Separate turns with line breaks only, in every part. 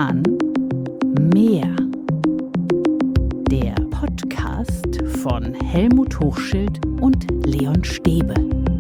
Roman Mehr. Der Podcast von Helmut Hochschild und Leon Stäbe.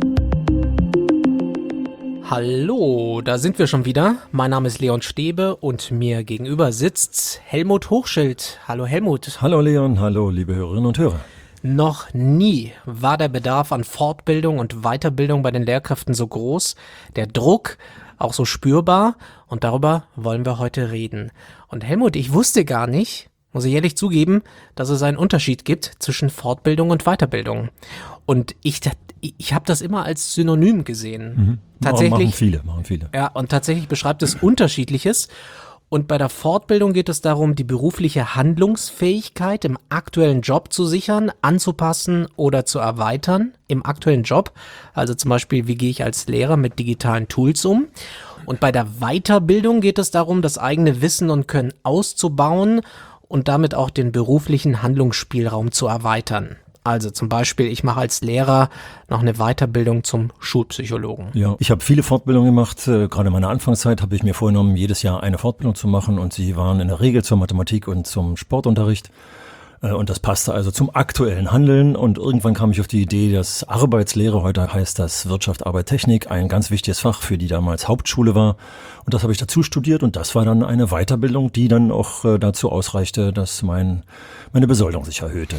Hallo, da sind wir schon wieder. Mein Name ist Leon Stäbe und mir gegenüber sitzt Helmut Hochschild. Hallo Helmut.
Hallo Leon, hallo liebe Hörerinnen und Hörer.
Noch nie war der Bedarf an Fortbildung und Weiterbildung bei den Lehrkräften so groß, der Druck auch so spürbar, und darüber wollen wir heute reden. Und Helmut, ich wusste gar nicht, muss ich ehrlich zugeben, dass es einen Unterschied gibt zwischen Fortbildung und Weiterbildung. Und ich habe das immer als Synonym gesehen.
Mhm.
Tatsächlich,
machen viele.
Ja, und tatsächlich beschreibt es Unterschiedliches. Und bei der Fortbildung geht es darum, die berufliche Handlungsfähigkeit im aktuellen Job zu sichern, anzupassen oder zu erweitern im aktuellen Job. Also zum Beispiel, wie gehe ich als Lehrer mit digitalen Tools um? Und bei der Weiterbildung geht es darum, das eigene Wissen und Können auszubauen und damit auch den beruflichen Handlungsspielraum zu erweitern. Also zum Beispiel, ich mache als Lehrer noch eine Weiterbildung zum Schulpsychologen.
Ja, ich habe viele Fortbildungen gemacht. Gerade in meiner Anfangszeit habe ich mir vorgenommen, jedes Jahr eine Fortbildung zu machen, und sie waren in der Regel zur Mathematik und zum Sportunterricht. Und das passte also zum aktuellen Handeln, und irgendwann kam ich auf die Idee, dass Arbeitslehre, heute heißt das Wirtschaft, Arbeit, Technik, ein ganz wichtiges Fach für die damals Hauptschule war. Und das habe ich dazu studiert, und das war dann eine Weiterbildung, die dann auch dazu ausreichte, dass meine Besoldung sich erhöhte.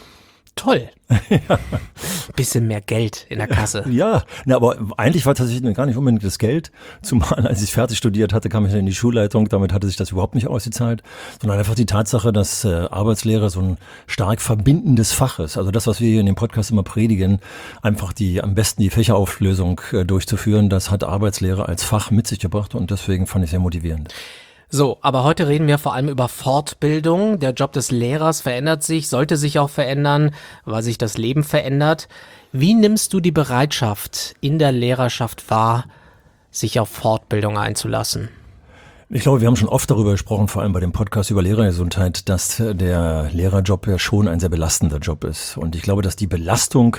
Toll. Ja. Bisschen mehr Geld in der Kasse.
Ja, aber eigentlich war tatsächlich gar nicht unbedingt das Geld. Zumal, als ich fertig studiert hatte, kam ich dann in die Schulleitung. Damit hatte sich das überhaupt nicht ausgezahlt. Sondern einfach die Tatsache, dass Arbeitslehre so ein stark verbindendes Fach ist. Also das, was wir hier in dem Podcast immer predigen, einfach am besten die Fächerauflösung durchzuführen, das hat Arbeitslehre als Fach mit sich gebracht, und deswegen fand ich sehr motivierend.
So, aber heute reden wir vor allem über Fortbildung. Der Job des Lehrers verändert sich, sollte sich auch verändern, weil sich das Leben verändert. Wie nimmst du die Bereitschaft in der Lehrerschaft wahr, sich auf Fortbildung einzulassen?
Ich glaube, wir haben schon oft darüber gesprochen, vor allem bei dem Podcast über Lehrergesundheit, dass der Lehrerjob ja schon ein sehr belastender Job ist. Und ich glaube, dass die Belastung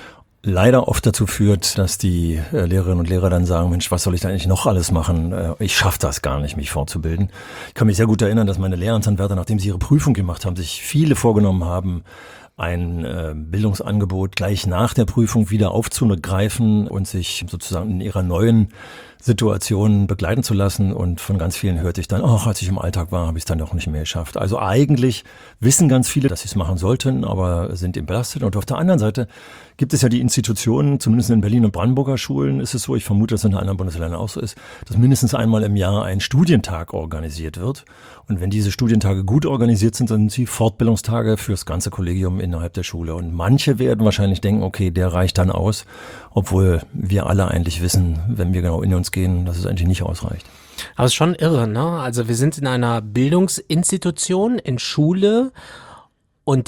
leider oft dazu führt, dass die Lehrerinnen und Lehrer dann sagen, Mensch, was soll ich da eigentlich noch alles machen? Ich schaffe das gar nicht, mich fortzubilden. Ich kann mich sehr gut erinnern, dass meine Lehramtsanwärter, nachdem sie ihre Prüfung gemacht haben, sich viele vorgenommen haben, ein Bildungsangebot gleich nach der Prüfung wieder aufzugreifen und sich sozusagen in ihrer neuen Situation begleiten zu lassen. Und von ganz vielen hörte ich dann, als ich im Alltag war, habe ich es dann doch nicht mehr geschafft. Also eigentlich wissen ganz viele, dass sie es machen sollten, aber sind eben belastet. Und auf der anderen Seite gibt es ja die Institutionen, zumindest in Berlin und Brandenburger Schulen ist es so, ich vermute, dass es in anderen Bundesländern auch so ist, dass mindestens einmal im Jahr ein Studientag organisiert wird. Und wenn diese Studientage gut organisiert sind, dann sind sie Fortbildungstage fürs ganze Kollegium innerhalb der Schule. Und manche werden wahrscheinlich denken, okay, der reicht dann aus, obwohl wir alle eigentlich wissen, wenn wir genau in uns gehen, dass es eigentlich nicht ausreicht.
Aber es ist schon irre, ne? Also wir sind in einer Bildungsinstitution, in Schule, und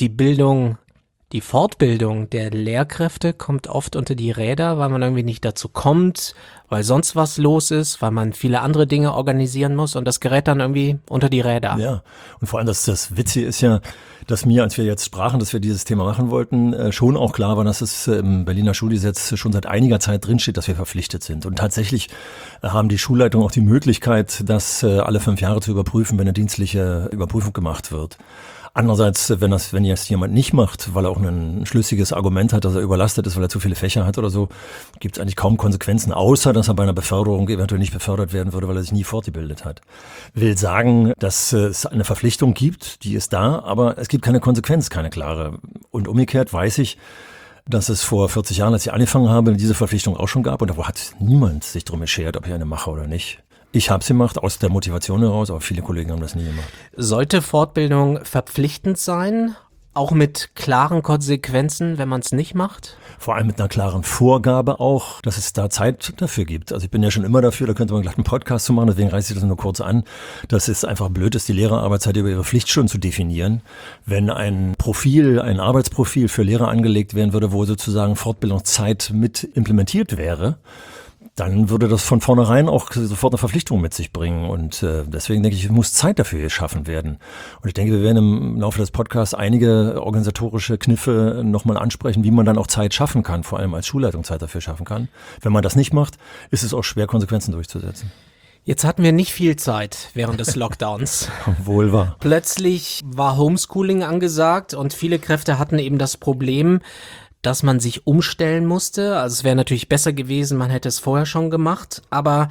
die Fortbildung der Lehrkräfte kommt oft unter die Räder, weil man irgendwie nicht dazu kommt, weil sonst was los ist, weil man viele andere Dinge organisieren muss, und das gerät dann irgendwie unter die Räder.
Ja, und vor allem das Witzige ist ja, dass mir, als wir jetzt sprachen, dass wir dieses Thema machen wollten, schon auch klar war, dass es im Berliner Schulgesetz schon seit einiger Zeit drinsteht, dass wir verpflichtet sind. Und tatsächlich haben die Schulleitungen auch die Möglichkeit, das alle 5 Jahre zu überprüfen, wenn eine dienstliche Überprüfung gemacht wird. Andererseits, wenn jetzt jemand nicht macht, weil er auch ein schlüssiges Argument hat, dass er überlastet ist, weil er zu viele Fächer hat oder so, gibt es eigentlich kaum Konsequenzen, außer dass er bei einer Beförderung eventuell nicht befördert werden würde, weil er sich nie fortgebildet hat. Will sagen, dass es eine Verpflichtung gibt, die ist da, aber es gibt keine Konsequenz, keine klare. Und umgekehrt weiß ich, dass es vor 40 Jahren, als ich angefangen habe, diese Verpflichtung auch schon gab, und da hat niemand sich drum geschert, ob ich eine mache oder nicht. Ich habe es gemacht, aus der Motivation heraus, aber viele Kollegen haben das nie gemacht.
Sollte Fortbildung verpflichtend sein, auch mit klaren Konsequenzen, wenn man es nicht macht?
Vor allem mit einer klaren Vorgabe auch, dass es da Zeit dafür gibt. Also ich bin ja schon immer dafür, da könnte man gleich einen Podcast zu machen, deswegen reiße ich das nur kurz an, dass es einfach blöd ist, die Lehrerarbeitszeit über ihre Pflichtstunden zu definieren. Wenn ein Arbeitsprofil für Lehrer angelegt werden würde, wo sozusagen Fortbildungszeit mit implementiert wäre, dann würde das von vornherein auch sofort eine Verpflichtung mit sich bringen. Und deswegen denke ich, muss Zeit dafür geschaffen werden. Und ich denke, wir werden im Laufe des Podcasts einige organisatorische Kniffe nochmal ansprechen, wie man dann auch Zeit schaffen kann, vor allem als Schulleitung Zeit dafür schaffen kann. Wenn man das nicht macht, ist es auch schwer, Konsequenzen durchzusetzen.
Jetzt hatten wir nicht viel Zeit während des Lockdowns.
Wohl wahr.
Plötzlich war Homeschooling angesagt und viele Kräfte hatten eben das Problem, dass man sich umstellen musste. Also es wäre natürlich besser gewesen, man hätte es vorher schon gemacht, aber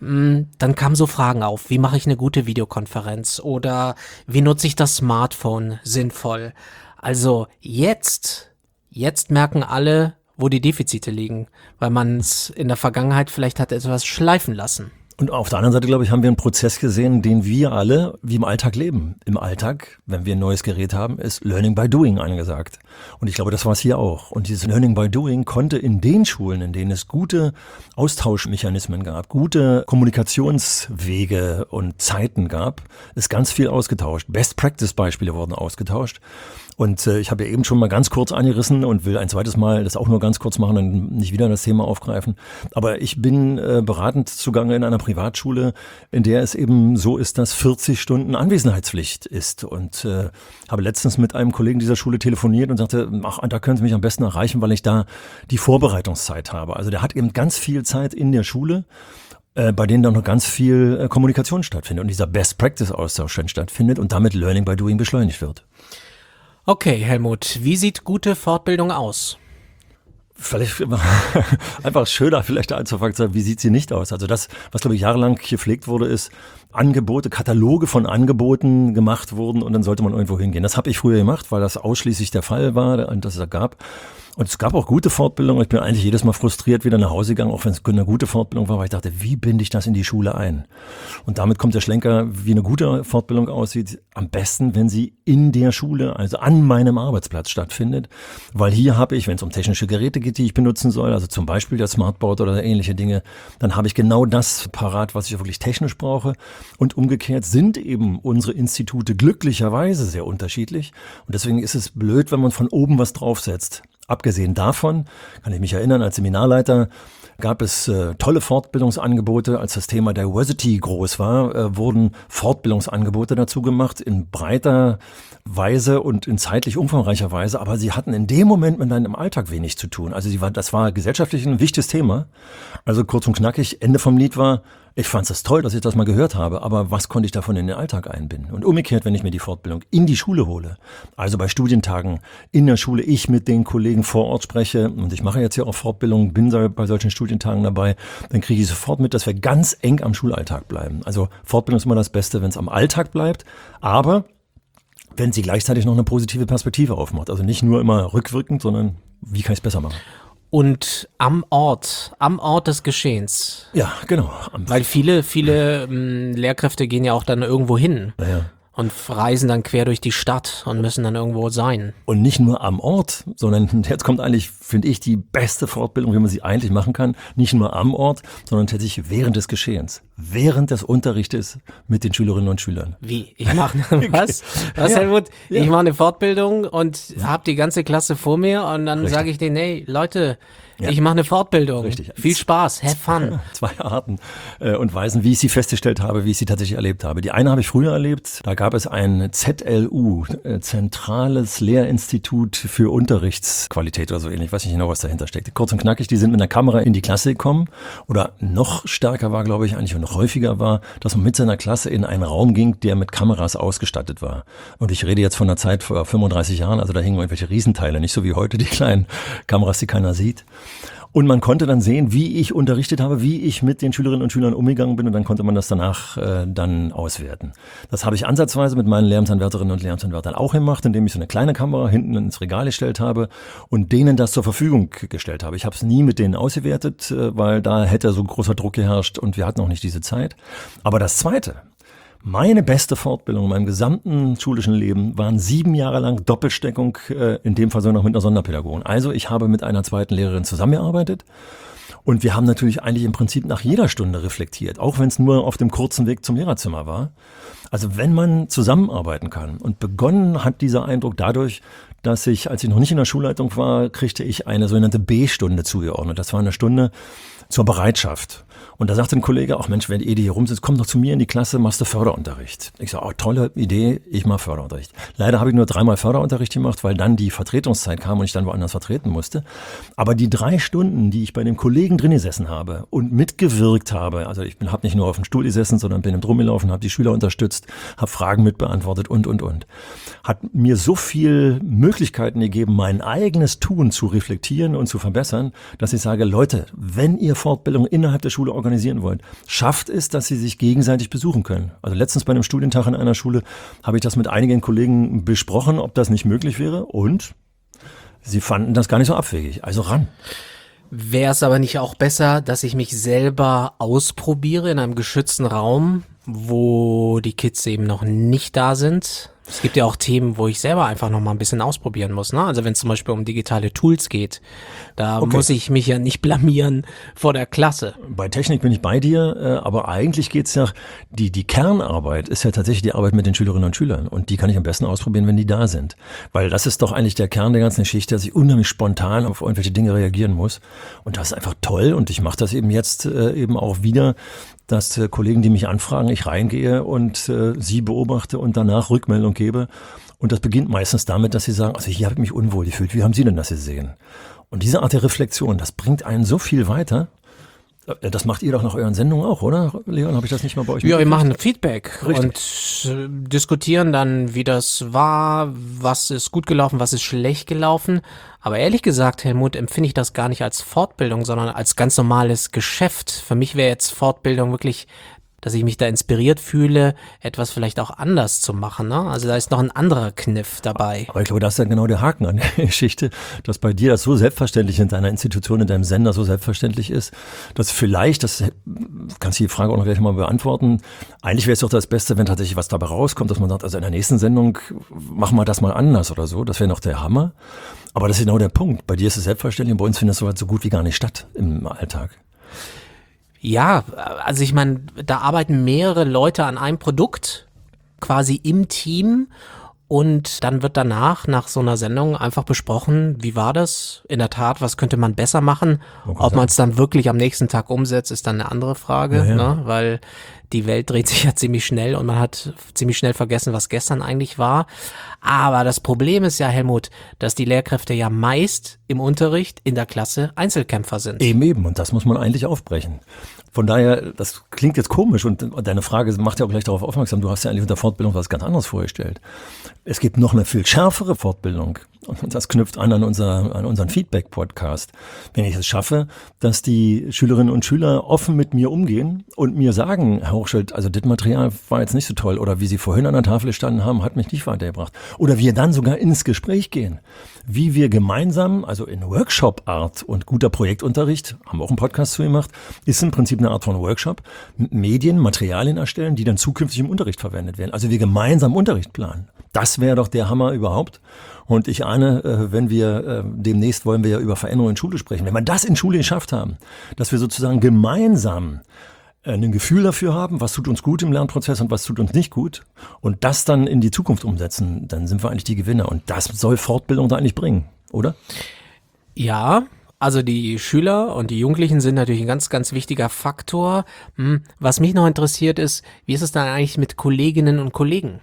dann kamen so Fragen auf, wie mache ich eine gute Videokonferenz oder wie nutze ich das Smartphone sinnvoll? Also jetzt merken alle, wo die Defizite liegen, weil man es in der Vergangenheit vielleicht hat etwas schleifen lassen.
Und auf der anderen Seite, glaube ich, haben wir einen Prozess gesehen, den wir alle wie im Alltag leben. Im Alltag, wenn wir ein neues Gerät haben, ist Learning by Doing angesagt. Und ich glaube, das war es hier auch. Und dieses Learning by Doing konnte in den Schulen, in denen es gute Austauschmechanismen gab, gute Kommunikationswege und Zeiten gab, ist ganz viel ausgetauscht. Best-Practice-Beispiele wurden ausgetauscht. Und ich habe ja eben schon mal ganz kurz angerissen und will ein zweites Mal das auch nur ganz kurz machen und nicht wieder das Thema aufgreifen. Aber ich bin beratend zugange in einer Privatschule, in der es eben so ist, dass 40 Stunden Anwesenheitspflicht ist. Und habe letztens mit einem Kollegen dieser Schule telefoniert und sagte, ach, da können Sie mich am besten erreichen, weil ich da die Vorbereitungszeit habe. Also der hat eben ganz viel Zeit in der Schule, bei denen dann noch ganz viel Kommunikation stattfindet und dieser Best-Practice-Austausch stattfindet und damit Learning by Doing beschleunigt wird.
Okay, Helmut, wie sieht gute Fortbildung aus?
Vielleicht einfach schöner, vielleicht anzufangen zu sagen, wie sieht sie nicht aus? Also das, was glaube ich jahrelang gepflegt wurde, ist Angebote, Kataloge von Angeboten gemacht wurden und dann sollte man irgendwo hingehen. Das habe ich früher gemacht, weil das ausschließlich der Fall war und das es gab. Und es gab auch gute Fortbildungen. Ich bin eigentlich jedes Mal frustriert wieder nach Hause gegangen, auch wenn es eine gute Fortbildung war, weil ich dachte, wie binde ich das in die Schule ein? Und damit kommt der Schlenker, wie eine gute Fortbildung aussieht, am besten, wenn sie in der Schule, also an meinem Arbeitsplatz stattfindet. Weil hier habe ich, wenn es um technische Geräte geht, die ich benutzen soll, also zum Beispiel das Smartboard oder ähnliche Dinge, dann habe ich genau das parat, was ich wirklich technisch brauche. Und umgekehrt sind eben unsere Institute glücklicherweise sehr unterschiedlich. Und deswegen ist es blöd, wenn man von oben was draufsetzt. Abgesehen davon kann ich mich erinnern, als Seminarleiter gab es tolle Fortbildungsangebote. Als das Thema Diversity groß war, wurden Fortbildungsangebote dazu gemacht in breiter Weise und in zeitlich umfangreicher Weise. Aber sie hatten in dem Moment mit einem Alltag wenig zu tun. Also das war gesellschaftlich ein wichtiges Thema. Also kurz und knackig, Ende vom Lied war, ich fand es toll, dass ich das mal gehört habe, aber was konnte ich davon in den Alltag einbinden? Und umgekehrt, wenn ich mir die Fortbildung in die Schule hole, also bei Studientagen in der Schule, ich mit den Kollegen vor Ort spreche und ich mache jetzt ja auch Fortbildungen, bin bei solchen Studientagen dabei, dann kriege ich sofort mit, dass wir ganz eng am Schulalltag bleiben. Also Fortbildung ist immer das Beste, wenn es am Alltag bleibt, aber wenn sie gleichzeitig noch eine positive Perspektive aufmacht. Also nicht nur immer rückwirkend, sondern wie kann ich es besser machen?
Und am Ort des Geschehens.
Ja, genau.
Weil viele Lehrkräfte gehen ja auch dann irgendwo hin.
Ja.
Und reisen dann quer durch die Stadt und müssen dann irgendwo sein.
Und nicht nur am Ort, sondern jetzt kommt eigentlich, finde ich, die beste Fortbildung, wie man sie eigentlich machen kann. Nicht nur am Ort, sondern tatsächlich während des Geschehens. Während des Unterrichtes mit den Schülerinnen und Schülern.
Wie? Ich mache was? Was, Helmut? Ja. Ich mache eine Fortbildung und habe die ganze Klasse vor mir und dann sage ich denen, hey, Leute, ich mache eine Fortbildung.
Richtig.
Viel Spaß, have fun.
2 Arten und Weisen, wie ich sie festgestellt habe, wie ich sie tatsächlich erlebt habe. Die eine habe ich früher erlebt. Da gab es ein ZLU, Zentrales Lehrinstitut für Unterrichtsqualität oder so ähnlich. Ich weiß nicht genau, was dahinter steckt. Kurz und knackig, die sind mit einer Kamera in die Klasse gekommen. Oder noch stärker war, glaube ich, eigentlich und noch häufiger war, dass man mit seiner Klasse in einen Raum ging, der mit Kameras ausgestattet war. Und ich rede jetzt von einer Zeit vor 35 Jahren, also da hingen irgendwelche Riesenteile, nicht so wie heute die kleinen Kameras, die keiner sieht. Und man konnte dann sehen, wie ich unterrichtet habe, wie ich mit den Schülerinnen und Schülern umgegangen bin und dann konnte man das danach dann auswerten. Das habe ich ansatzweise mit meinen Lehramtsanwärterinnen und Lehramtsanwärtern auch gemacht, indem ich so eine kleine Kamera hinten ins Regal gestellt habe und denen das zur Verfügung gestellt habe. Ich habe es nie mit denen ausgewertet, weil da hätte so großer Druck geherrscht und wir hatten auch nicht diese Zeit. Aber das Zweite, meine beste Fortbildung in meinem gesamten schulischen Leben waren 7 Jahre lang Doppelsteckung, in dem Fall sogar noch mit einer Sonderpädagogin. Also ich habe mit einer zweiten Lehrerin zusammengearbeitet und wir haben natürlich eigentlich im Prinzip nach jeder Stunde reflektiert, auch wenn es nur auf dem kurzen Weg zum Lehrerzimmer war. Also wenn man zusammenarbeiten kann und begonnen hat dieser Eindruck dadurch, dass ich, als ich noch nicht in der Schulleitung war, kriegte ich eine sogenannte B-Stunde zugeordnet. Das war eine Stunde zur Bereitschaft. Und da sagte ein Kollege, ach Mensch, wenn die hier rumsitzt, komm doch zu mir in die Klasse, machst du Förderunterricht. Ich sage, oh, tolle Idee, ich mache Förderunterricht. Leider habe ich nur 3-mal Förderunterricht gemacht, weil dann die Vertretungszeit kam und ich dann woanders vertreten musste. Aber die 3 Stunden, die ich bei dem Kollegen drin gesessen habe und mitgewirkt habe, also ich habe nicht nur auf dem Stuhl gesessen, sondern bin im Drum gelaufen, habe die Schüler unterstützt, habe Fragen mitbeantwortet und, hat mir so viel Möglichkeiten gegeben, mein eigenes Tun zu reflektieren und zu verbessern, dass ich sage, Leute, wenn ihr Fortbildung innerhalb der Schule organisieren wollt, schafft es, dass sie sich gegenseitig besuchen können. Also letztens bei einem Studientag in einer Schule habe ich das mit einigen Kollegen besprochen, ob das nicht möglich wäre, und sie fanden das gar nicht so abwegig. Also ran.
Wäre es aber nicht auch besser, dass ich mich selber ausprobiere in einem geschützten Raum, wo die Kids eben noch nicht da sind? Es gibt ja auch Themen, wo ich selber einfach noch mal ein bisschen ausprobieren muss, ne? Also wenn es zum Beispiel um digitale Tools geht, da muss ich mich ja nicht blamieren vor der Klasse.
Bei Technik bin ich bei dir, aber eigentlich geht's ja, die Kernarbeit ist ja tatsächlich die Arbeit mit den Schülerinnen und Schülern, und die kann ich am besten ausprobieren, wenn die da sind. Weil das ist doch eigentlich der Kern der ganzen Geschichte, dass ich unheimlich spontan auf irgendwelche Dinge reagieren muss, und das ist einfach toll, und ich mache das eben jetzt eben auch wieder, dass Kollegen, die mich anfragen, ich reingehe und sie beobachte und danach Rückmeldung gebe. Und das beginnt meistens damit, dass sie sagen, also hier habe ich mich unwohl gefühlt, wie haben Sie denn das gesehen? Und diese Art der Reflexion, das bringt einen so viel weiter. Das macht ihr doch nach euren Sendungen auch, oder? Leon, habe ich das nicht mal bei euch?
Ja, wir machen Feedback.
Richtig.
Und diskutieren dann, wie das war, was ist gut gelaufen, was ist schlecht gelaufen. Aber ehrlich gesagt, Helmut, empfinde ich das gar nicht als Fortbildung, sondern als ganz normales Geschäft. Für mich wäre jetzt Fortbildung wirklich, dass ich mich da inspiriert fühle, etwas vielleicht auch anders zu machen, ne? Also da ist noch ein anderer Kniff dabei.
Aber ich glaube, das ist ja genau der Haken an der Geschichte, dass bei dir das so selbstverständlich in deiner Institution, in deinem Sender so selbstverständlich ist, dass vielleicht, das kannst du die Frage auch noch gleich mal beantworten, eigentlich wäre es doch das Beste, wenn tatsächlich was dabei rauskommt, dass man sagt, also in der nächsten Sendung machen wir das mal anders oder so, das wäre noch der Hammer. Aber das ist genau der Punkt. Bei dir ist es selbstverständlich und bei uns findet es so gut wie gar nicht statt im Alltag.
Ja, also ich meine, da arbeiten mehrere Leute an einem Produkt, quasi im Team, und dann wird danach, nach so einer Sendung, einfach besprochen, wie war das in der Tat, was könnte man besser machen. Ob man es dann wirklich am nächsten Tag umsetzt, ist dann eine andere Frage, ne? Weil die Welt dreht sich ja ziemlich schnell und man hat ziemlich schnell vergessen, was gestern eigentlich war. Aber das Problem ist ja, Helmut, dass die Lehrkräfte ja meist im Unterricht in der Klasse Einzelkämpfer sind.
Eben. Und das muss man eigentlich aufbrechen. Von daher, das klingt jetzt komisch, und deine Frage macht ja auch gleich darauf aufmerksam, du hast ja eigentlich unter Fortbildung was ganz anderes vorgestellt. Es gibt noch eine viel schärfere Fortbildung, und das knüpft an unseren Feedback-Podcast. Wenn ich es schaffe, dass die Schülerinnen und Schüler offen mit mir umgehen und mir sagen, Herr Hochschild, also das Material war jetzt nicht so toll, oder wie Sie vorhin an der Tafel gestanden haben, hat mich nicht weitergebracht. Oder wir dann sogar ins Gespräch gehen, wie wir gemeinsam, also in Workshop-Art, und guter Projektunterricht, haben wir auch einen Podcast zu gemacht, ist im Prinzip eine Art von Workshop, mit Medien, Materialien erstellen, die dann zukünftig im Unterricht verwendet werden. Also wir gemeinsam Unterricht planen. Das wäre doch der Hammer überhaupt. Und ich ahne, wenn wir demnächst wollen wir ja über Veränderungen in Schule sprechen. Wenn wir das in Schule geschafft haben, dass wir sozusagen gemeinsam ein Gefühl dafür haben, was tut uns gut im Lernprozess und was tut uns nicht gut, und das dann in die Zukunft umsetzen, dann sind wir eigentlich die Gewinner. Und das soll Fortbildung da eigentlich bringen, oder?
Ja, also die Schüler und die Jugendlichen sind natürlich ein ganz, ganz wichtiger Faktor. Was mich noch interessiert ist, wie ist es dann eigentlich mit Kolleginnen und Kollegen?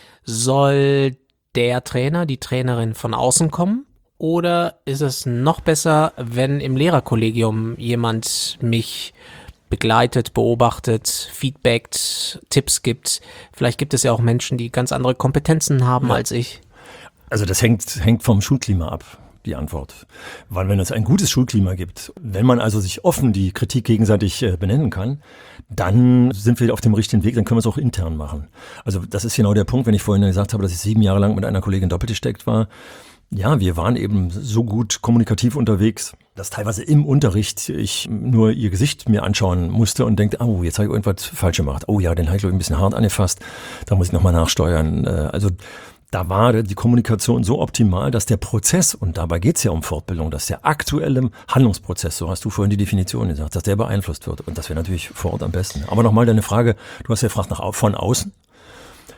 Soll der Trainer, die Trainerin von außen kommen? Oder ist es noch besser, wenn im Lehrerkollegium jemand mich begleitet, beobachtet, feedbackt, Tipps gibt? Vielleicht gibt es ja auch Menschen, die ganz andere Kompetenzen haben als ich.
Also das hängt vom Schulklima ab, die Antwort. Weil wenn es ein gutes Schulklima gibt, wenn man also sich offen die Kritik gegenseitig benennen kann, dann sind wir auf dem richtigen Weg, dann können wir es auch intern machen. Also das ist genau der Punkt, wenn ich vorhin gesagt habe, dass ich 7 Jahre lang mit einer Kollegin doppelt gesteckt war. Ja, wir waren eben so gut kommunikativ unterwegs, dass teilweise im Unterricht ich nur ihr Gesicht mir anschauen musste und denke, oh, jetzt habe ich irgendwas falsch gemacht. Oh ja, den habe ich ein bisschen hart angefasst, da muss ich nochmal nachsteuern. Also da war die Kommunikation so optimal, dass der Prozess, und dabei geht es ja um Fortbildung, dass der aktuelle Handlungsprozess, so hast du vorhin die Definition gesagt, dass der beeinflusst wird. Und das wäre natürlich vor Ort am besten. Aber nochmal deine Frage, du hast ja gefragt von außen.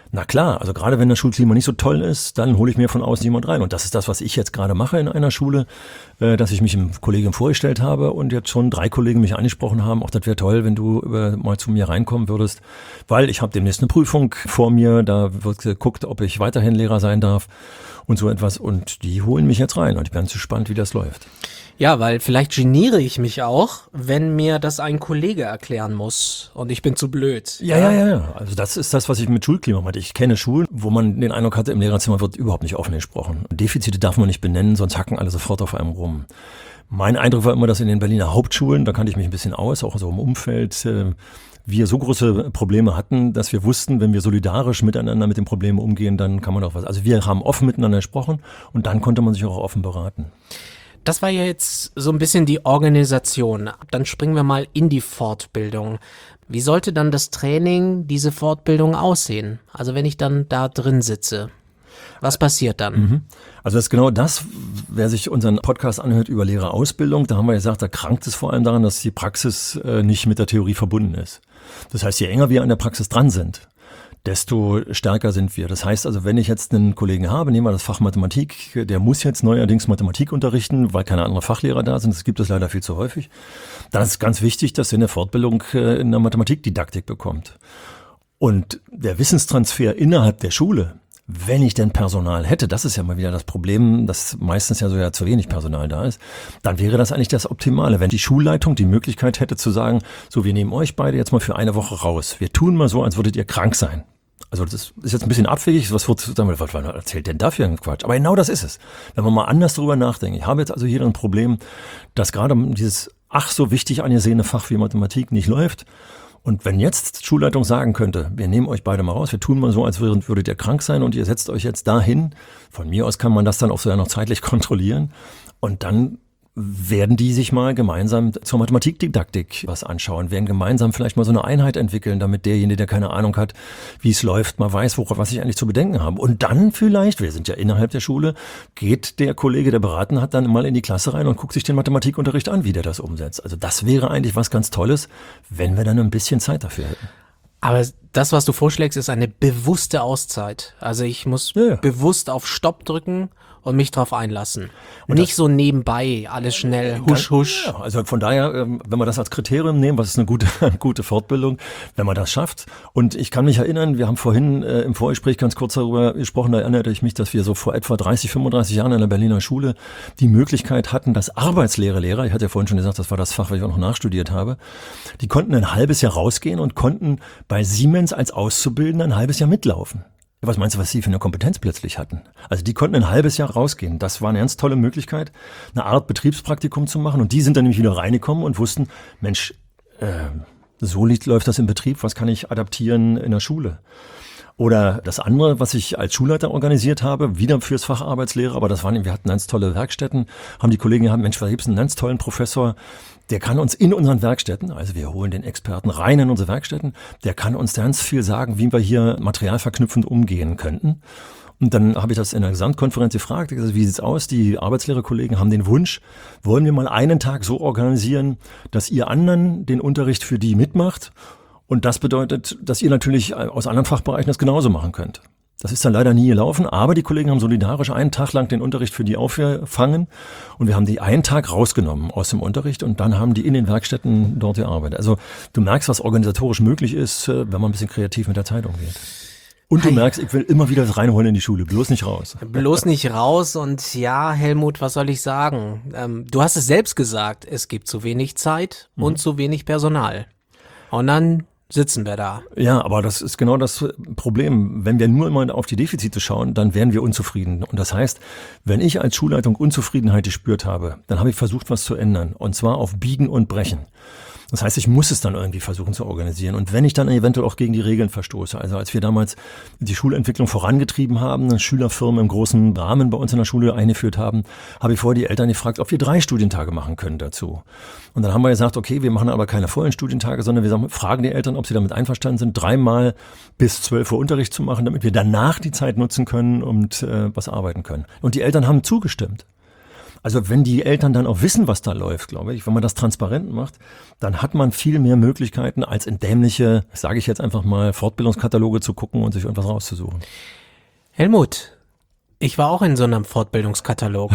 Na klar, also gerade wenn das Schulklima nicht so toll ist, dann hole ich mir von außen jemand rein. Und das ist das, was ich jetzt gerade mache in einer Schule, dass ich mich einem Kollegium vorgestellt habe und jetzt schon 3 Kollegen mich angesprochen haben, auch das wäre toll, wenn du mal zu mir reinkommen würdest, weil ich habe demnächst eine Prüfung vor mir, da wird geguckt, ob ich weiterhin Lehrer sein darf und so etwas. Und die holen mich jetzt rein und ich bin ganz gespannt, wie das läuft.
Ja, weil vielleicht geniere ich mich auch, wenn mir das ein Kollege erklären muss und ich bin zu blöd.
Ja. Also das ist das, was ich mit Schulklima meinte. Ich kenne Schulen, wo man den Eindruck hatte, im Lehrerzimmer wird überhaupt nicht offen gesprochen. Defizite darf man nicht benennen, sonst hacken alle sofort auf einem rum. Mein Eindruck war immer, dass in den Berliner Hauptschulen, da kannte ich mich ein bisschen aus, auch so im Umfeld, wir so große Probleme hatten, dass wir wussten, wenn wir solidarisch miteinander mit den Problemen umgehen, dann kann man auch was. Also wir haben offen miteinander gesprochen und dann konnte man sich auch offen beraten.
Das war ja jetzt so ein bisschen die Organisation. Dann springen wir mal in die Fortbildung. Wie sollte dann das Training, diese Fortbildung aussehen? Also wenn ich dann da drin sitze, was passiert dann?
Also das ist genau das, wer sich unseren Podcast anhört über Lehrerausbildung, da haben wir gesagt, da krankt es vor allem daran, dass die Praxis nicht mit der Theorie verbunden ist. Das heißt, je enger wir an der Praxis dran sind, desto stärker sind wir. Das heißt also, wenn ich jetzt einen Kollegen habe, nehmen wir das Fach Mathematik, der muss jetzt neuerdings Mathematik unterrichten, weil keine anderen Fachlehrer da sind, das gibt es leider viel zu häufig, dann ist es ganz wichtig, dass er eine Fortbildung in der Mathematikdidaktik bekommt. Und der Wissenstransfer innerhalb der Schule, wenn ich denn Personal hätte, das ist ja mal wieder das Problem, dass meistens ja so zu wenig Personal da ist, dann wäre das eigentlich das Optimale, wenn die Schulleitung die Möglichkeit hätte zu sagen, so, wir nehmen euch beide jetzt mal für eine Woche raus. Wir tun mal so, als würdet ihr krank sein. Also das ist jetzt ein bisschen abwegig, was erzählt denn da für einen Quatsch? Aber genau das ist es. Wenn man mal anders drüber nachdenkt. Ich habe jetzt also hier ein Problem, dass gerade dieses so wichtig angesehene Fach wie Mathematik nicht läuft. Und wenn jetzt Schulleitung sagen könnte, wir nehmen euch beide mal raus, wir tun mal so, als würdet ihr krank sein und ihr setzt euch jetzt dahin, von mir aus kann man das dann auch sogar noch zeitlich kontrollieren und dann werden die sich mal gemeinsam zur Mathematikdidaktik was anschauen, werden gemeinsam vielleicht mal so eine Einheit entwickeln, damit derjenige, der keine Ahnung hat, wie es läuft, mal weiß, was ich eigentlich zu bedenken habe. Und dann vielleicht, wir sind ja innerhalb der Schule, geht der Kollege, der beraten hat, dann mal in die Klasse rein und guckt sich den Mathematikunterricht an, wie der das umsetzt. Also das wäre eigentlich was ganz Tolles, wenn wir dann ein bisschen Zeit dafür hätten.
Aber das, was du vorschlägst, ist eine bewusste Auszeit. Also ich muss bewusst auf Stopp drücken und mich drauf einlassen. Und nicht so nebenbei, alles schnell, husch, husch.
Ja, also von daher, wenn wir das als Kriterium nehmen, was ist eine gute Fortbildung, wenn man das schafft. Und ich kann mich erinnern, wir haben vorhin im Vorgespräch ganz kurz darüber gesprochen, da erinnerte ich mich, dass wir so vor etwa 30, 35 Jahren in der Berliner Schule die Möglichkeit hatten, dass Arbeitslehrer, ich hatte ja vorhin schon gesagt, das war das Fach, was ich auch noch nachstudiert habe, die konnten ein halbes Jahr rausgehen und konnten bei Siemens als Auszubildender ein halbes Jahr mitlaufen. Was meinst du, was sie für eine Kompetenz plötzlich hatten? Also die konnten ein halbes Jahr rausgehen. Das war eine ganz tolle Möglichkeit, eine Art Betriebspraktikum zu machen. Und die sind dann nämlich wieder reingekommen und wussten, Mensch, so läuft das im Betrieb, was kann ich adaptieren in der Schule? Oder das andere, was ich als Schulleiter organisiert habe, wieder fürs Fach Arbeitslehre, aber wir hatten ganz tolle Werkstätten, haben die Kollegen gehabt, Mensch, da gibt es einen ganz tollen Professor, der kann uns in unseren Werkstätten, also wir holen den Experten rein in unsere Werkstätten, der kann uns ganz viel sagen, wie wir hier materialverknüpfend umgehen könnten. Und dann habe ich das in der Gesamtkonferenz gefragt, wie sieht's aus? Die Arbeitslehrerkollegen haben den Wunsch, wollen wir mal einen Tag so organisieren, dass ihr anderen den Unterricht für die mitmacht? Und das bedeutet, dass ihr natürlich aus anderen Fachbereichen das genauso machen könnt. Das ist dann leider nie gelaufen, aber die Kollegen haben solidarisch einen Tag lang den Unterricht für die aufgefangen und wir haben die einen Tag rausgenommen aus dem Unterricht und dann haben die in den Werkstätten dort gearbeitet. Also du merkst, was organisatorisch möglich ist, wenn man ein bisschen kreativ mit der Zeit umgeht. Und du merkst, ich will immer wieder das reinholen in die Schule, bloß nicht raus.
Bloß nicht raus und ja, Helmut, was soll ich sagen? Du hast es selbst gesagt, es gibt zu wenig Zeit und zu wenig Personal. Und dann sitzen wir da.
Ja, aber das ist genau das Problem. Wenn wir nur immer auf die Defizite schauen, dann werden wir unzufrieden. Und das heißt, wenn ich als Schulleitung Unzufriedenheit gespürt habe, dann habe ich versucht, was zu ändern. Und zwar auf Biegen und Brechen. Das heißt, ich muss es dann irgendwie versuchen zu organisieren. Und wenn ich dann eventuell auch gegen die Regeln verstoße, also als wir damals die Schulentwicklung vorangetrieben haben, eine Schülerfirma im großen Rahmen bei uns in der Schule eingeführt haben, habe ich vorher die Eltern gefragt, ob wir 3 Studientage machen können dazu. Und dann haben wir gesagt, okay, wir machen aber keine vollen Studientage, sondern wir fragen die Eltern, ob sie damit einverstanden sind, 3-mal bis 12 Uhr Unterricht zu machen, damit wir danach die Zeit nutzen können und was arbeiten können. Und die Eltern haben zugestimmt. Also wenn die Eltern dann auch wissen, was da läuft, glaube ich, wenn man das transparent macht, dann hat man viel mehr Möglichkeiten, als in dämliche, sage ich jetzt einfach mal, Fortbildungskataloge zu gucken und sich irgendwas rauszusuchen.
Helmut, ich war auch in so einem Fortbildungskatalog.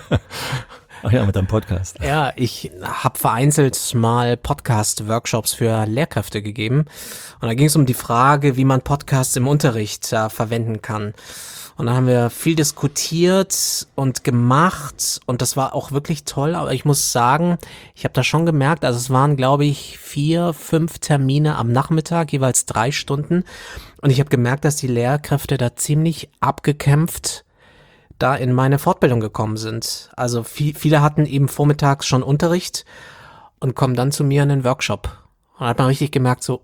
Ach ja, mit deinem Podcast.
Ja, ich habe vereinzelt mal Podcast-Workshops für Lehrkräfte gegeben. Und da ging es um die Frage, wie man Podcasts im Unterricht verwenden kann. Und da haben wir viel diskutiert und gemacht und das war auch wirklich toll. Aber ich muss sagen, ich habe da schon gemerkt, also es waren, glaube ich, 4, 5 Termine am Nachmittag, jeweils 3 Stunden. Und ich habe gemerkt, dass die Lehrkräfte da ziemlich abgekämpft da in meine Fortbildung gekommen sind. Also viele hatten eben vormittags schon Unterricht und kommen dann zu mir in den Workshop. Und da hat man richtig gemerkt, so,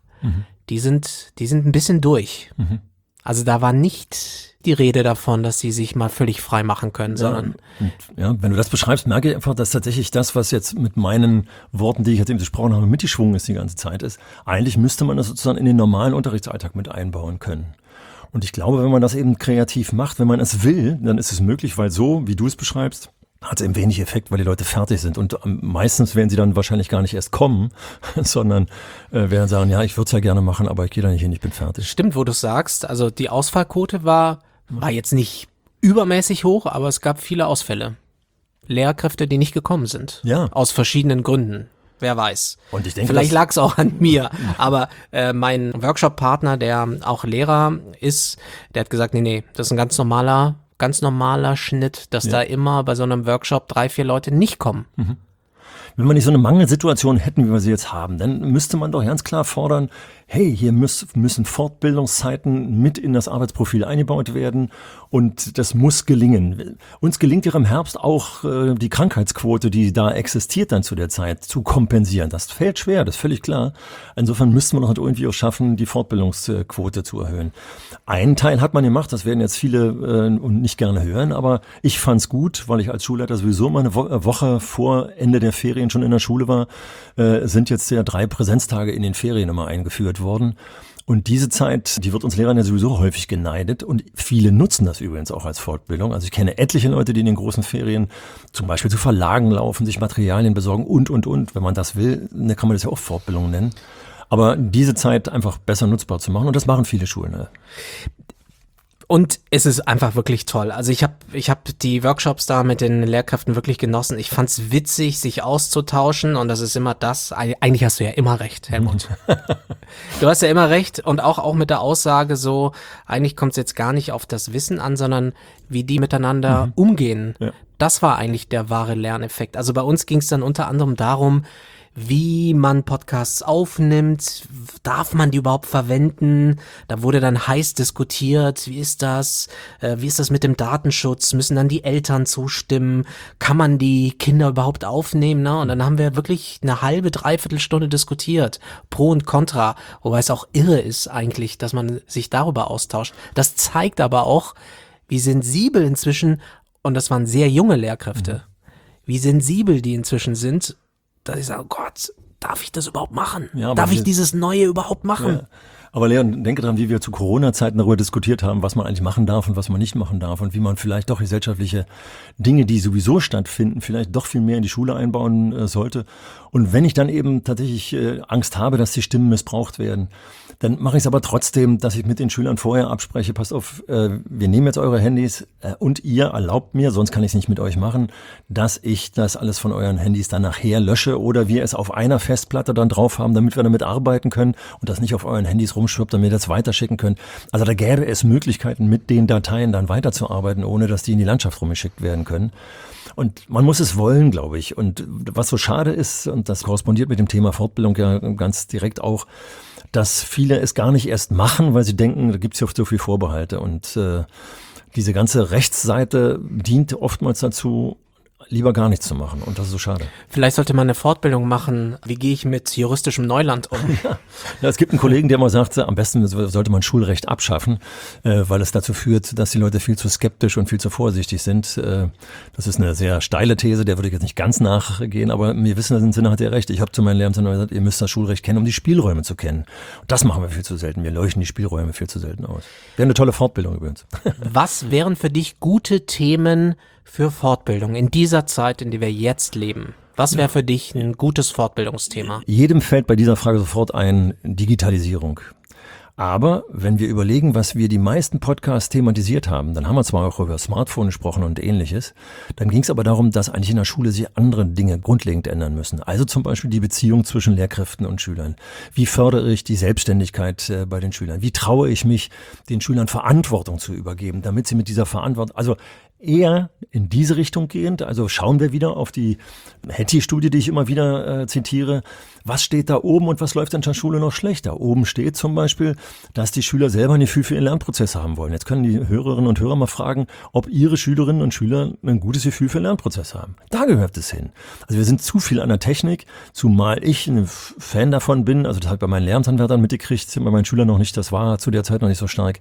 die sind ein bisschen durch. Also da war nicht die Rede davon, dass sie sich mal völlig frei machen können, sondern...
Ja, wenn du das beschreibst, merke ich einfach, dass tatsächlich das, was jetzt mit meinen Worten, die ich jetzt eben gesprochen habe, mitgeschwungen ist die ganze Zeit ist. Eigentlich müsste man das sozusagen in den normalen Unterrichtsalltag mit einbauen können. Und ich glaube, wenn man das eben kreativ macht, wenn man es will, dann ist es möglich, weil so, wie du es beschreibst, hat es eben wenig Effekt, weil die Leute fertig sind. Und meistens werden sie dann wahrscheinlich gar nicht erst kommen, sondern werden sagen, ja, ich würde es ja gerne machen, aber ich gehe da nicht hin, ich bin fertig.
Stimmt, wo du sagst, also die Ausfallquote war jetzt nicht übermäßig hoch, aber es gab viele Ausfälle. Lehrkräfte, die nicht gekommen sind.
Ja.
Aus verschiedenen Gründen. Wer weiß.
Und ich denke,
vielleicht lag es auch an mir. Aber mein Workshop-Partner, der auch Lehrer ist, der hat gesagt, nee, das ist ein ganz normaler Schnitt, dass da immer bei so einem Workshop 3, 4 Leute nicht kommen.
Wenn wir nicht so eine Mangelsituation hätten, wie wir sie jetzt haben, dann müsste man doch ganz klar fordern, hey, hier müssen Fortbildungszeiten mit in das Arbeitsprofil eingebaut werden und das muss gelingen. Uns gelingt ja im Herbst auch die Krankheitsquote, die da existiert dann zu der Zeit, zu kompensieren. Das fällt schwer, das ist völlig klar. Insofern müssten wir doch irgendwie auch schaffen, die Fortbildungsquote zu erhöhen. Einen Teil hat man gemacht, das werden jetzt viele nicht gerne hören, aber ich fand's gut, weil ich als Schulleiter sowieso mal eine Woche vor Ende der Ferien schon in der Schule war, sind jetzt ja 3 Präsenztage in den Ferien immer eingeführt worden. Und diese Zeit, die wird uns Lehrern ja sowieso häufig geneidet und viele nutzen das übrigens auch als Fortbildung. Also ich kenne etliche Leute, die in den großen Ferien zum Beispiel zu Verlagen laufen, sich Materialien besorgen und. Wenn man das will, dann kann man das ja auch Fortbildung nennen. Aber diese Zeit einfach besser nutzbar zu machen und das machen viele Schulen. Ne?
Und es ist einfach wirklich toll. Also ich hab die Workshops da mit den Lehrkräften wirklich genossen. Ich fand's witzig, sich auszutauschen und das ist immer das. Eigentlich hast du ja immer recht, Helmut. Du hast ja immer recht und auch mit der Aussage so, eigentlich kommt es jetzt gar nicht auf das Wissen an, sondern wie die miteinander umgehen. Ja. Das war eigentlich der wahre Lerneffekt. Also bei uns ging es dann unter anderem darum, wie man Podcasts aufnimmt, darf man die überhaupt verwenden? Da wurde dann heiß diskutiert, wie ist das mit dem Datenschutz? Müssen dann die Eltern zustimmen? Kann man die Kinder überhaupt aufnehmen? Ne? Und dann haben wir wirklich eine halbe, dreiviertel Stunde diskutiert, pro und contra, wobei es auch irre ist eigentlich, dass man sich darüber austauscht. Das zeigt aber auch, wie sensibel inzwischen, und das waren sehr junge Lehrkräfte, wie sensibel die inzwischen sind, dass ich sage, oh Gott, darf ich das überhaupt machen? Ja, darf ich dieses Neue überhaupt machen? Ja.
Aber Leon, denke dran, wie wir zu Corona-Zeiten darüber diskutiert haben, was man eigentlich machen darf und was man nicht machen darf und wie man vielleicht doch gesellschaftliche Dinge, die sowieso stattfinden, vielleicht doch viel mehr in die Schule einbauen sollte. Und wenn ich dann eben tatsächlich Angst habe, dass die Stimmen missbraucht werden, dann mache ich es aber trotzdem, dass ich mit den Schülern vorher abspreche, passt auf, wir nehmen jetzt eure Handys und ihr erlaubt mir, sonst kann ich es nicht mit euch machen, dass ich das alles von euren Handys dann nachher lösche oder wir es auf einer Festplatte dann drauf haben, damit wir damit arbeiten können und das nicht auf euren Handys rumschwirrt, damit ihr das weiterschicken könnt. Also da gäbe es Möglichkeiten, mit den Dateien dann weiterzuarbeiten, ohne dass die in die Landschaft rumgeschickt werden können. Und man muss es wollen, glaube ich. Und was so schade ist, und das korrespondiert mit dem Thema Fortbildung ja ganz direkt auch, dass viele es gar nicht erst machen, weil sie denken, da gibt es ja so viele Vorbehalte. Und diese ganze Rechtsseite dient oftmals dazu, lieber gar nichts zu machen. Und das ist so schade.
Vielleicht sollte man eine Fortbildung machen, wie gehe ich mit juristisch Neuland um?
Ja, es gibt einen Kollegen, der mal sagt, am besten sollte man Schulrecht abschaffen, weil es dazu führt, dass die Leute viel zu skeptisch und viel zu vorsichtig sind. Das ist eine sehr steile These, der würde ich jetzt nicht ganz nachgehen, aber wir wissen, in dem Sinne hat er recht. Ich habe zu meinen Lehramtern gesagt, ihr müsst das Schulrecht kennen, um die Spielräume zu kennen. Und das machen wir viel zu selten. Wir leuchten die Spielräume viel zu selten aus. Wäre eine tolle Fortbildung übrigens.
Was wären für dich gute Themen für Fortbildung in dieser Zeit, in der wir jetzt leben? Was wäre für dich ein gutes Fortbildungsthema?
Jedem fällt bei dieser Frage sofort ein Digitalisierung. Aber wenn wir überlegen, was wir die meisten Podcasts thematisiert haben, dann haben wir zwar auch über Smartphone gesprochen und Ähnliches, dann ging es aber darum, dass eigentlich in der Schule sich andere Dinge grundlegend ändern müssen. Also zum Beispiel die Beziehung zwischen Lehrkräften und Schülern. Wie fördere ich die Selbstständigkeit bei den Schülern? Wie traue ich mich, den Schülern Verantwortung zu übergeben, damit sie mit dieser Verantwortung, also eher in diese Richtung gehend, also schauen wir wieder auf die Hattie-Studie, die ich immer wieder zitiere. Was steht da oben und was läuft in der Schule noch schlechter? Oben steht zum Beispiel, dass die Schüler selber ein Gefühl für ihren Lernprozess haben wollen. Jetzt können die Hörerinnen und Hörer mal fragen, ob ihre Schülerinnen und Schüler ein gutes Gefühl für den Lernprozess haben. Da gehört es hin. Also wir sind zu viel an der Technik, zumal ich ein Fan davon bin, also das habe ich bei meinen Lehramtsanwärtern mitgekriegt, bei meinen Schülern noch nicht, das war zu der Zeit noch nicht so stark.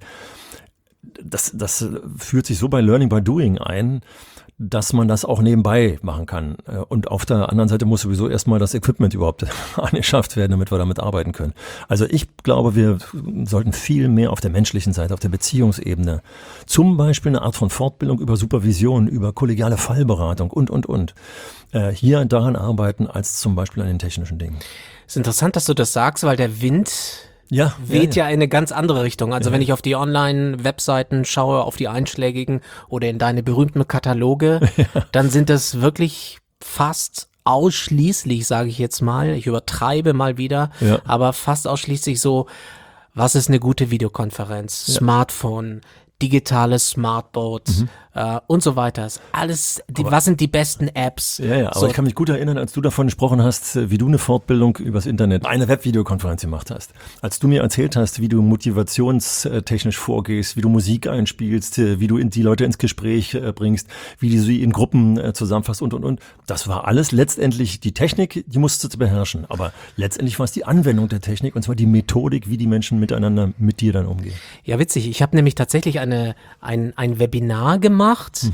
Das führt sich so bei Learning by Doing ein, dass man das auch nebenbei machen kann. Und auf der anderen Seite muss sowieso erstmal das Equipment überhaupt angeschafft werden, damit wir damit arbeiten können. Also ich glaube, wir sollten viel mehr auf der menschlichen Seite, auf der Beziehungsebene, zum Beispiel eine Art von Fortbildung über Supervision, über kollegiale Fallberatung und. Hier daran arbeiten, als zum Beispiel an den technischen Dingen.
Es ist interessant, dass du das sagst, weil der Wind weht ja in eine ganz andere Richtung. Also wenn ich auf die Online-Webseiten schaue, auf die einschlägigen oder in deine berühmten Kataloge, dann sind das wirklich fast ausschließlich, sage ich jetzt mal, ich übertreibe mal wieder, aber fast ausschließlich so, was ist eine gute Videokonferenz, Smartphone, digitales Smartboard und so weiter. Ist alles, was sind die besten Apps?
Ja, aber ich kann mich gut erinnern, als du davon gesprochen hast, wie du eine Fortbildung übers Internet, eine Webvideokonferenz gemacht hast. Als du mir erzählt hast, wie du motivationstechnisch vorgehst, wie du Musik einspielst, wie du die Leute ins Gespräch bringst, wie du sie in Gruppen zusammenfasst und. Das war alles letztendlich die Technik, die musst du beherrschen. Aber letztendlich war es die Anwendung der Technik und zwar die Methodik, wie die Menschen miteinander mit dir dann umgehen.
Ja, witzig. Ich habe nämlich tatsächlich ein Webinar gemacht,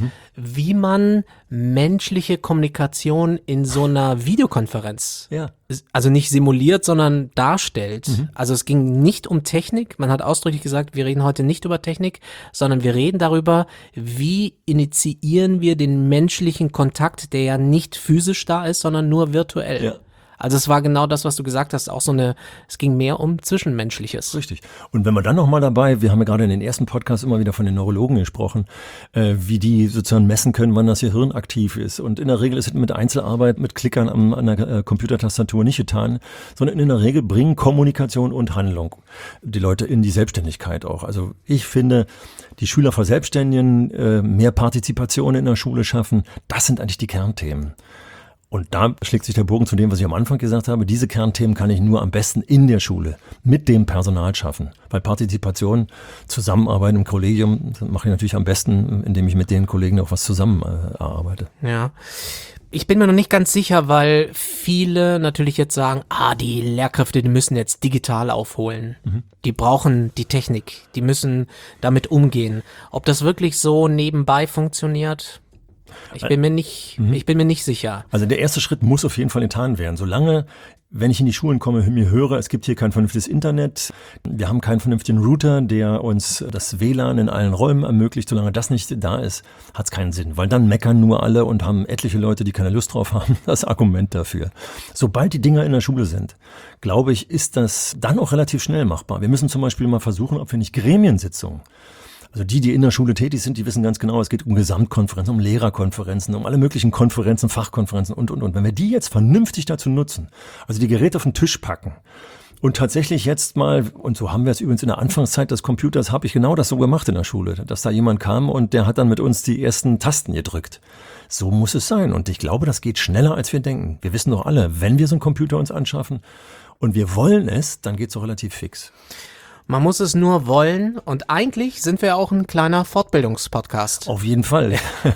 wie man menschliche Kommunikation in so einer Videokonferenz, also nicht simuliert, sondern darstellt. Also es ging nicht um Technik. Man hat ausdrücklich gesagt, wir reden heute nicht über Technik, sondern wir reden darüber, wie initiieren wir den menschlichen Kontakt, der ja nicht physisch da ist, sondern nur virtuell. Ja. Also es war genau das, was du gesagt hast, auch es ging mehr um Zwischenmenschliches.
Richtig. Und wenn wir dann nochmal dabei, wir haben ja gerade in den ersten Podcasts immer wieder von den Neurologen gesprochen, wie die sozusagen messen können, wann das Gehirn aktiv ist. Und in der Regel ist es mit Einzelarbeit, mit Klickern an der Computertastatur nicht getan, sondern in der Regel bringen Kommunikation und Handlung die Leute in die Selbstständigkeit auch. Also ich finde, die Schüler verselbstständigen, mehr Partizipation in der Schule schaffen, das sind eigentlich die Kernthemen. Und da schlägt sich der Bogen zu dem, was ich am Anfang gesagt habe. Diese Kernthemen kann ich nur am besten in der Schule mit dem Personal schaffen. Weil Partizipation, Zusammenarbeit im Kollegium, das mache ich natürlich am besten, indem ich mit den Kollegen auch was zusammen erarbeite.
Ja. Ich bin mir noch nicht ganz sicher, weil viele natürlich jetzt sagen, die Lehrkräfte, die müssen jetzt digital aufholen. Die brauchen die Technik, die müssen damit umgehen. Ob das wirklich so nebenbei funktioniert? Ich bin mir nicht sicher.
Also der erste Schritt muss auf jeden Fall getan werden. Solange, wenn ich in die Schulen komme, mir höre, es gibt hier kein vernünftiges Internet, wir haben keinen vernünftigen Router, der uns das WLAN in allen Räumen ermöglicht, solange das nicht da ist, hat es keinen Sinn. Weil dann meckern nur alle und haben etliche Leute, die keine Lust drauf haben, das Argument dafür. Sobald die Dinger in der Schule sind, glaube ich, ist das dann auch relativ schnell machbar. Wir müssen zum Beispiel mal versuchen, ob wir nicht Gremiensitzungen, also die in der Schule tätig sind, die wissen ganz genau, es geht um Gesamtkonferenzen, um Lehrerkonferenzen, um alle möglichen Konferenzen, Fachkonferenzen und. Wenn wir die jetzt vernünftig dazu nutzen, also die Geräte auf den Tisch packen und tatsächlich jetzt mal, und so haben wir es übrigens in der Anfangszeit des Computers, habe ich genau das so gemacht in der Schule, dass da jemand kam und der hat dann mit uns die ersten Tasten gedrückt. So muss es sein und ich glaube, das geht schneller, als wir denken. Wir wissen doch alle, wenn wir so einen Computer uns anschaffen und wir wollen es, dann geht es doch relativ fix.
Man muss es nur wollen und eigentlich sind wir auch ein kleiner Fortbildungspodcast.
Auf jeden Fall.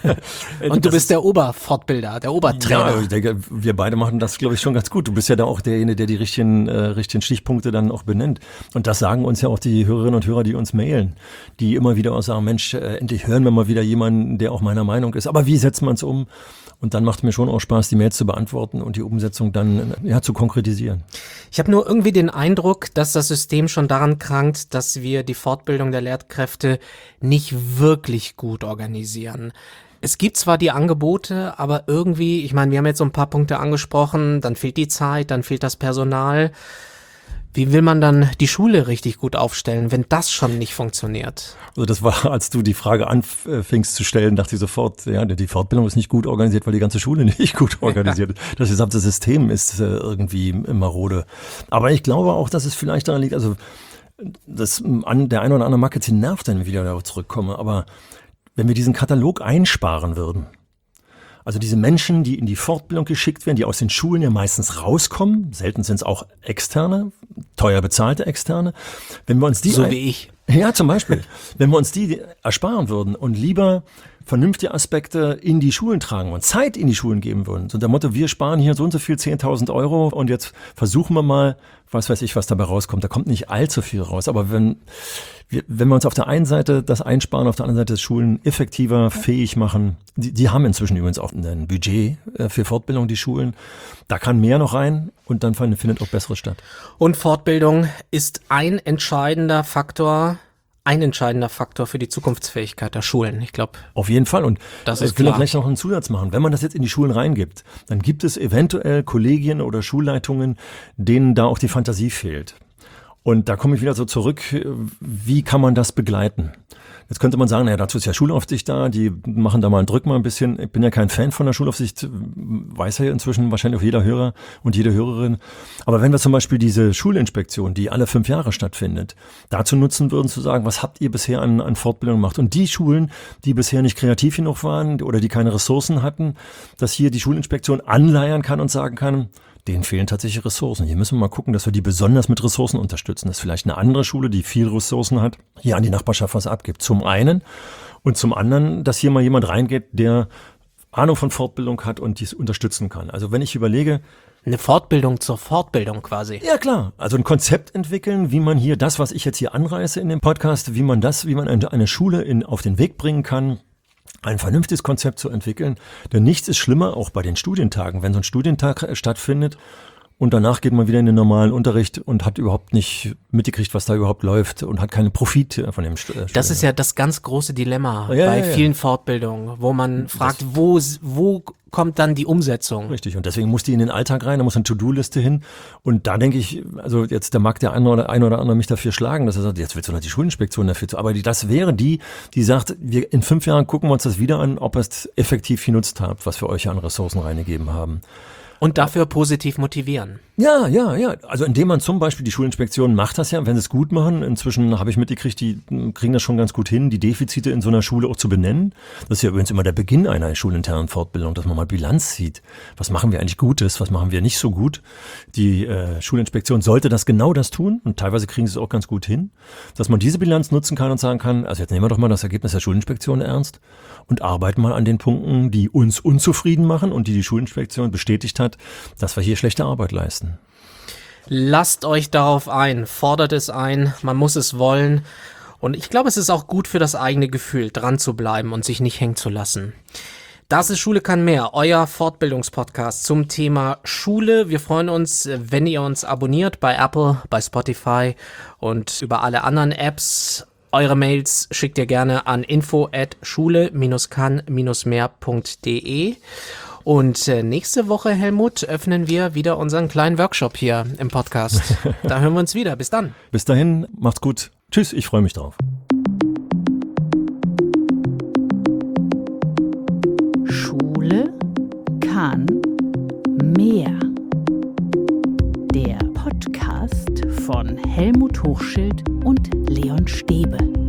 Und du bist der Oberfortbilder, der Obertrainer.
Ja, ich denke, wir beide machen das, glaube ich, schon ganz gut. Du bist ja da auch derjenige, der die richtigen Stichpunkte dann auch benennt. Und das sagen uns ja auch die Hörerinnen und Hörer, die uns mailen, die immer wieder auch sagen, Mensch, endlich hören wir mal wieder jemanden, der auch meiner Meinung ist. Aber wie setzt man es um? Und dann macht mir schon auch Spaß, die Mails zu beantworten und die Umsetzung dann zu konkretisieren.
Ich habe nur irgendwie den Eindruck, dass das System schon daran krankt, dass wir die Fortbildung der Lehrkräfte nicht wirklich gut organisieren. Es gibt zwar die Angebote, aber irgendwie, ich meine, wir haben jetzt so ein paar Punkte angesprochen, dann fehlt die Zeit, dann fehlt das Personal. Wie will man dann die Schule richtig gut aufstellen, wenn das schon nicht funktioniert?
Also das war, als du die Frage anfingst zu stellen, dachte ich sofort, ja, die Fortbildung ist nicht gut organisiert, weil die ganze Schule nicht gut organisiert ist. Das gesamte System ist irgendwie marode. Aber ich glaube auch, dass es vielleicht daran liegt, also der eine oder andere mag jetzt den Nerv, wenn ich wieder darauf zurückkomme, aber wenn wir diesen Katalog einsparen würden, also diese Menschen, die in die Fortbildung geschickt werden, die aus den Schulen ja meistens rauskommen, selten sind es auch externe, teuer bezahlte externe, wenn wir uns die...
So wie ich.
Ja, zum Beispiel. Wenn wir uns die ersparen würden und lieber vernünftige Aspekte in die Schulen tragen und Zeit in die Schulen geben würden. So der Motto, wir sparen hier so und so viel, 10.000 Euro und jetzt versuchen wir mal, was weiß ich, was dabei rauskommt. Da kommt nicht allzu viel raus. Aber wenn wir uns auf der einen Seite das einsparen, auf der anderen Seite das Schulen effektiver fähig machen, die haben inzwischen übrigens auch ein Budget für Fortbildung, die Schulen. Da kann mehr noch rein und dann findet auch Besseres statt.
Und Fortbildung ist ein entscheidender Faktor für die Zukunftsfähigkeit der Schulen. Ich glaube,
auf jeden Fall. Und
das ist
ich will
klar.
gleich noch einen Zusatz machen. Wenn man das jetzt in die Schulen reingibt, dann gibt es eventuell Kollegien oder Schulleitungen, denen da auch die Fantasie fehlt. Und da komme ich wieder so zurück, wie kann man das begleiten? Jetzt könnte man sagen, naja, dazu ist ja Schulaufsicht da, die machen da mal einen Drück mal ein bisschen. Ich bin ja kein Fan von der Schulaufsicht, weiß ja inzwischen wahrscheinlich auch jeder Hörer und jede Hörerin. Aber wenn wir zum Beispiel diese Schulinspektion, die alle 5 Jahre stattfindet, dazu nutzen würden zu sagen, was habt ihr bisher an Fortbildung gemacht? Und die Schulen, die bisher nicht kreativ genug waren oder die keine Ressourcen hatten, dass hier die Schulinspektion anleiern kann und sagen kann, denen fehlen tatsächlich Ressourcen. Hier müssen wir mal gucken, dass wir die besonders mit Ressourcen unterstützen. Dass vielleicht eine andere Schule, die viel Ressourcen hat, hier an die Nachbarschaft was abgibt. Zum einen und zum anderen, dass hier mal jemand reingeht, der Ahnung von Fortbildung hat und dies unterstützen kann. Also wenn ich überlege,
eine Fortbildung zur Fortbildung quasi.
ja klar, also ein Konzept entwickeln, wie man hier das, was ich jetzt hier anreiße in dem Podcast, wie man eine Schule auf den Weg bringen kann, ein vernünftiges Konzept zu entwickeln. Denn nichts ist schlimmer, auch bei den Studientagen, wenn so ein Studientag stattfindet und danach geht man wieder in den normalen Unterricht und hat überhaupt nicht mitgekriegt, was da überhaupt läuft und hat keinen Profit von dem Studium.
Das ist ja das ganz große Dilemma bei vielen Fortbildungen, wo man fragt, wo kommt dann die Umsetzung?
Richtig, und deswegen muss die in den Alltag rein, da muss eine To-Do-Liste hin. Und da denke ich, also jetzt, da mag der eine oder andere mich dafür schlagen, dass er sagt, jetzt willst du noch die Schulinspektion dafür zu. Aber das wäre die sagt, wir in 5 Jahren gucken wir uns das wieder an, ob ihr es effektiv genutzt habt, was wir euch ja an Ressourcen reingegeben haben.
Und dafür positiv motivieren.
Ja. Also indem man zum Beispiel, die Schulinspektion macht das ja, wenn sie es gut machen. Inzwischen habe ich mitgekriegt, die kriegen das schon ganz gut hin, die Defizite in so einer Schule auch zu benennen. Das ist ja übrigens immer der Beginn einer schulinternen Fortbildung, dass man mal Bilanz zieht. Was machen wir eigentlich Gutes, was machen wir nicht so gut? Die Schulinspektion sollte genau das tun und teilweise kriegen sie es auch ganz gut hin, dass man diese Bilanz nutzen kann und sagen kann, also jetzt nehmen wir doch mal das Ergebnis der Schulinspektion ernst und arbeiten mal an den Punkten, die uns unzufrieden machen und die Schulinspektion bestätigt hat, dass wir hier schlechte Arbeit leisten.
Lasst euch darauf ein, fordert es ein, man muss es wollen. Und ich glaube, es ist auch gut für das eigene Gefühl, dran zu bleiben und sich nicht hängen zu lassen. Das ist Schule kann mehr, euer Fortbildungspodcast zum Thema Schule. Wir freuen uns, wenn ihr uns abonniert bei Apple, bei Spotify und über alle anderen Apps. Eure Mails schickt ihr gerne an info@schule-kann-mehr.de. Und nächste Woche, Helmut, öffnen wir wieder unseren kleinen Workshop hier im Podcast. Da hören wir uns wieder. Bis dann.
Bis dahin, macht's gut. Tschüss, ich freue mich drauf.
Schule kann mehr. Der Podcast von Helmut Hochschild und Leon Stäbe.